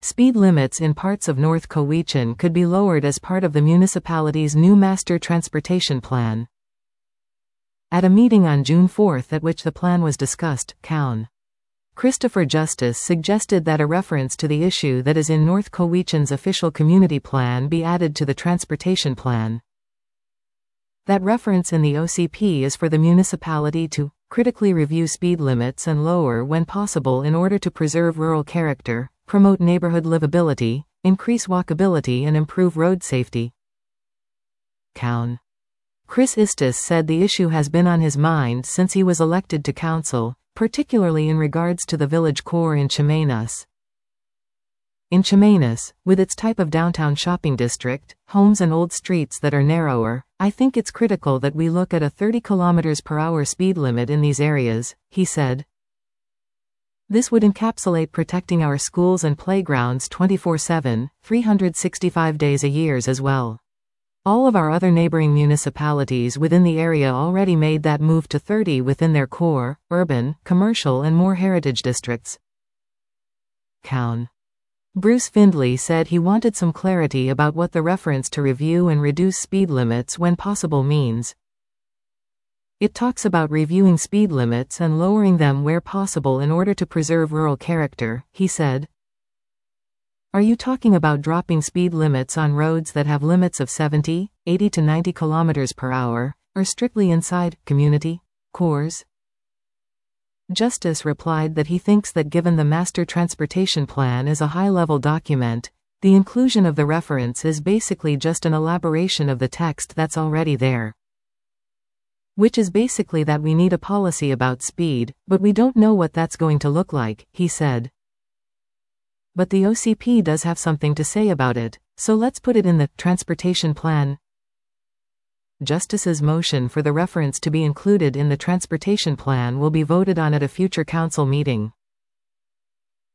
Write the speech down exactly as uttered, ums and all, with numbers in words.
Speed limits in parts of North Cowichan could be lowered as part of the municipality's new master transportation plan. At a meeting on June fourth at which the plan was discussed, Coun. Christopher Justice suggested that a reference to the issue that is in North Cowichan's official community plan be added to the transportation plan. That reference in the O C P is for the municipality to critically review speed limits and lower when possible in order to preserve rural character, promote neighborhood livability, increase walkability and improve road safety. Coun. Chris Istis said the issue has been on his mind since he was elected to council, particularly in regards to the village core in Chemainus. In Chemainus, with its type of downtown shopping district, homes and old streets that are narrower, I think it's critical that we look at a thirty kilometers per hour speed limit in these areas, he said. This would encapsulate protecting our schools and playgrounds twenty-four seven, three hundred sixty-five days a year as well. All of our other neighboring municipalities within the area already made that move to thirty within their core, urban, commercial and more heritage districts. Coun. Bruce Findlay said he wanted some clarity about what the reference to review and reduce speed limits when possible means. It talks about reviewing speed limits and lowering them where possible in order to preserve rural character, he said. Are you talking about dropping speed limits on roads that have limits of seventy, eighty to ninety kilometers per hour, or strictly inside community cores? Justice replied that he thinks that given the Master Transportation Plan is a high-level document, the inclusion of the reference is basically just an elaboration of the text that's already there. Which is basically that we need a policy about speed, but we don't know what that's going to look like, he said. But the O C P does have something to say about it, so let's put it in the transportation plan. Justice's motion for the reference to be included in the transportation plan will be voted on at a future council meeting.